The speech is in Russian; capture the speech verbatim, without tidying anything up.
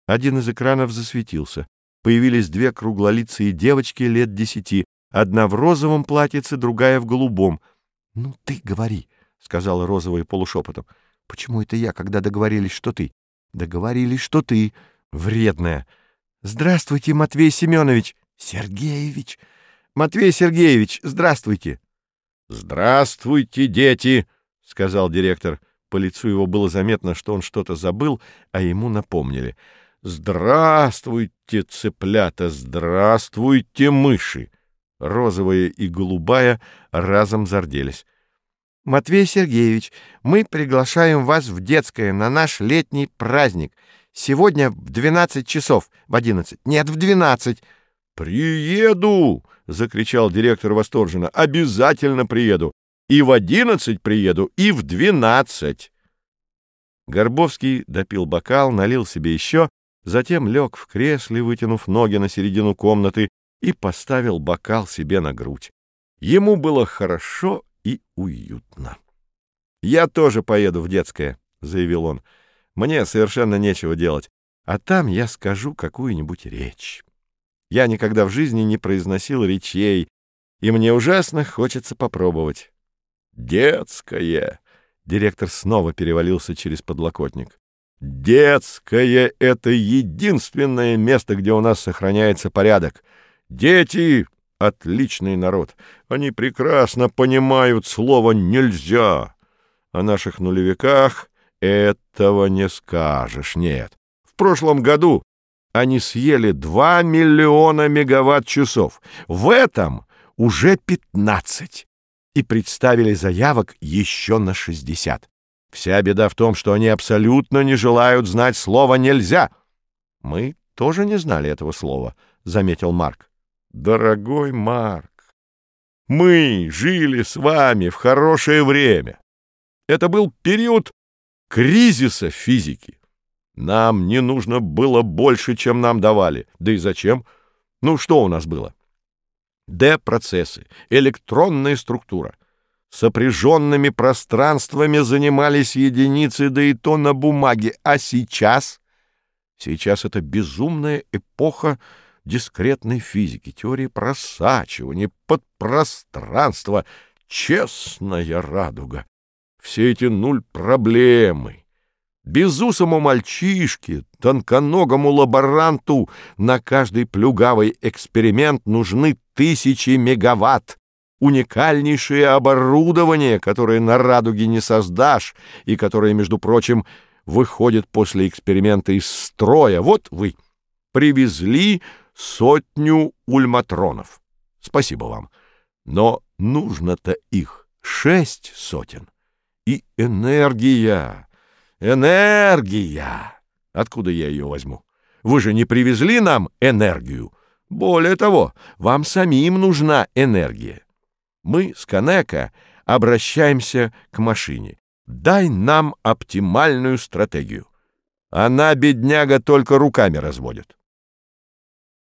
Один из экранов засветился. Появились две круглолицые девочки лет десяти, одна в розовом платьице, другая в голубом. — Ну, ты говори, — сказала розовая полушепотом. — Почему это я, когда договорились, что ты? — Договорились, что ты. Вредная. — Здравствуйте, Матвей Семенович. — Сергеевич. — Матвей Сергеевич, здравствуйте. — Здравствуйте, дети, — сказал директор. По лицу его было заметно, что он что-то забыл, а ему напомнили. — Здравствуйте, цыплята, здравствуйте, мыши! Розовая и голубая разом зарделись. — Матвей Сергеевич, мы приглашаем вас в детское на наш летний праздник. Сегодня в двенадцать часов, в одиннадцать. Нет, в двенадцать. — Приеду! — закричал директор восторженно. — Обязательно приеду. И в одиннадцать приеду, и в двенадцать. Горбовский допил бокал, налил себе еще, затем лег в кресле, вытянув ноги на середину комнаты, и поставил бокал себе на грудь. Ему было хорошо и уютно. — Я тоже поеду в детское, — заявил он. — Мне совершенно нечего делать, а там я скажу какую-нибудь речь. Я никогда в жизни не произносил речей, и мне ужасно хочется попробовать. — Детское! — директор снова перевалился через подлокотник. — Детское — это единственное место, где у нас сохраняется порядок. Дети — отличный народ. Они прекрасно понимают слово «нельзя». О наших нулевиках этого не скажешь, нет. В прошлом году они съели два миллиона мегаватт-часов. В этом уже пятнадцать. И представили заявок еще на шестьдесят. Вся беда в том, что они абсолютно не желают знать слово «нельзя». — Мы тоже не знали этого слова, — заметил Марк. — Дорогой Марк, мы жили с вами в хорошее время. Это был период кризиса физики. Нам не нужно было больше, чем нам давали. Да и зачем? Ну, что у нас было? Д-процессы, электронная структура. Сопряженными пространствами занимались единицы, да и то на бумаге. А сейчас? Сейчас это безумная эпоха дискретной физики, теории просачивания, подпространства, честная радуга. Все эти нуль-проблемы. Безусому мальчишке, тонконогому лаборанту на каждый плюгавый эксперимент нужны тысячи мегаватт. Уникальнейшее оборудование, которое на радуге не создашь и которое, между прочим, выходит после эксперимента из строя. Вот вы привезли сотню ульматронов. Спасибо вам. Но нужно-то их шесть сотен. И энергия, энергия! Откуда я ее возьму? Вы же не привезли нам энергию. Более того, вам самим нужна энергия. Мы с Канека обращаемся к машине. Дай нам оптимальную стратегию. Она, бедняга, только руками разводит.